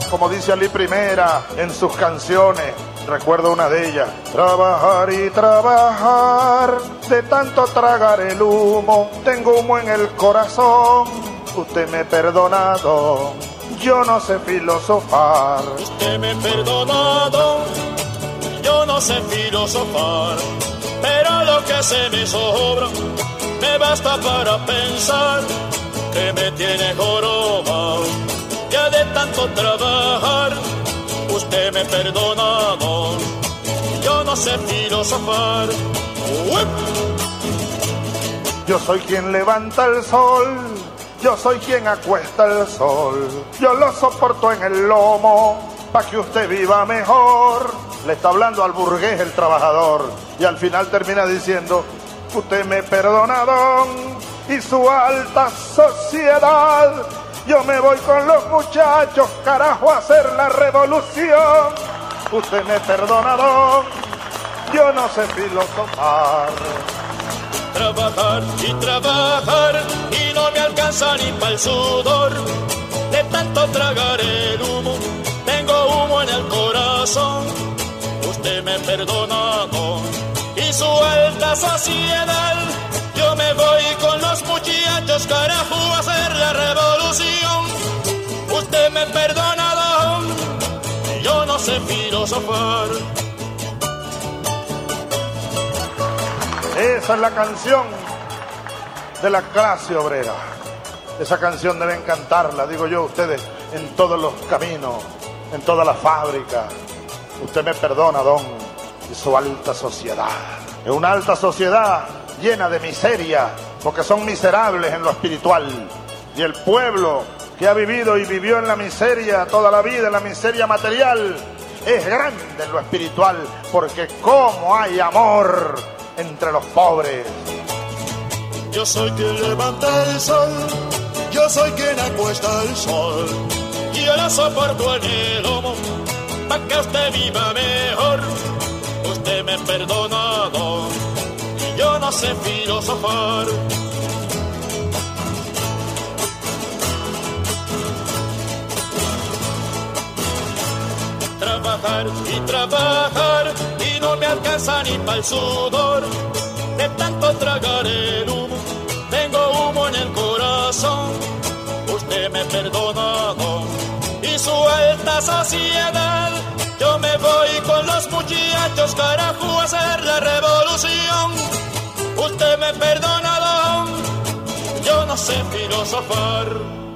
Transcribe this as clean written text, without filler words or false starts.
como dice Ali Primera en sus canciones. Recuerdo una de ellas: trabajar y trabajar, de tanto tragar el humo, tengo humo en el corazón. Usted me perdona, don, yo no sé filosofar. Usted me perdona, don, yo no sé filosofar, pero lo que se me sobra me basta para pensar que me tiene jorobado. Ya de tanto trabajar, usted me perdona, don, yo no sé filosofar. Yo soy quien levanta el sol, yo soy quien acuesta el sol, yo lo soporto en el lomo pa' que usted viva mejor. Le está hablando al burgués, el trabajador, y al final termina diciendo: usted me perdona, don, y su alta sociedad. Yo me voy con los muchachos, carajo, a hacer la revolución. Usted me perdona, don, yo no sé filosofar. Trabajar y trabajar y no me alcanza ni para el sudor. De tanto tragar el humo, tengo humo en el corazón. Usted me perdona, don, y su alta sociedad. Yo me voy con los muchachos, carajo, a hacer la revolución. Usted me perdona, don, yo no sé filosofar. Esa es la canción de la clase obrera. Esa canción deben cantarla, digo yo, ustedes en todos los caminos, en todas las fábricas. Usted me perdona, don, y su alta sociedad. Es una alta sociedad llena de miseria, porque son miserables en lo espiritual. Y el pueblo que ha vivido y vivió en la miseria toda la vida, en la miseria material, es grande en lo espiritual, porque cómo hay amor entre los pobres. Yo soy quien levanta el sol, yo soy quien acuesta el sol, y yo lo soporto en el lomo para que usted viva mejor. Usted me perdona, don, y yo no sé filosofar. Trabajar y trabajar y no me alcanza ni para el sudor. De tanto tragar el humo, tengo humo en el corazón. Usted me perdona, don, y su alta sociedad. Yo me voy con los muchachos, carajo, a hacer la revolución. Usted me perdona, don, yo no sé filosofar.